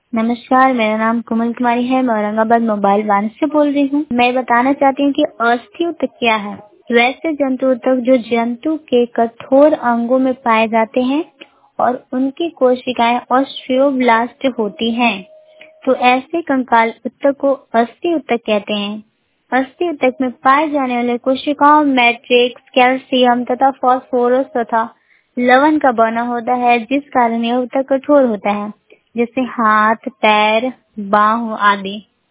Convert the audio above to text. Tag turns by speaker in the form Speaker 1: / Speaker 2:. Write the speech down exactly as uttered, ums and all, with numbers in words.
Speaker 1: नमस्कार, मेरा नाम कोमल कुमारी है। मैं औरंगाबाद मोबाइल वन से बोल रही हूँ। मैं बताना चाहती हूँ कि अस्थि ऊतक क्या है। वैसे जंतु ऊतक जो जंतु के कठोर अंगों में पाए जाते हैं और उनकी कोशिकाएं ऑस्टियोब्लास्ट होती हैं, तो ऐसे कंकाल ऊतक को अस्थि ऊतक कहते हैं। अस्थि ऊतक में पाए जाने वाले कोशिकाओं मैट्रिक्स, कैल्शियम तथा फास्फोरस तथा लवण का बना होता है, जिस कारण यह ऊतक कठोर होता है, जैसे हाथ, पैर, बाहों आदि।